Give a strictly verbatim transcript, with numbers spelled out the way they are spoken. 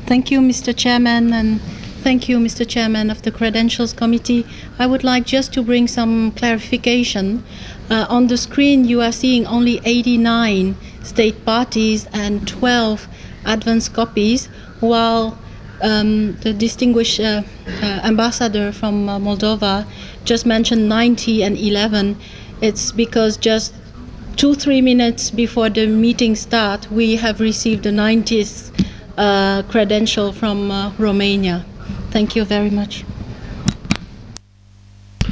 Thank you, Mister Chairman, and thank you, Mister Chairman of the Credentials Committee. I would like just to bring some clarification. Uh, on the screen, you are seeing only eighty-nine state parties and twelve advance copies, while um, the distinguished uh, uh, ambassador from uh, Moldova just mentioned ninety and eleven. It's because just two, three minutes before the meeting start, we have received the ninetieth uh, credential from uh, Romania. Thank you very much.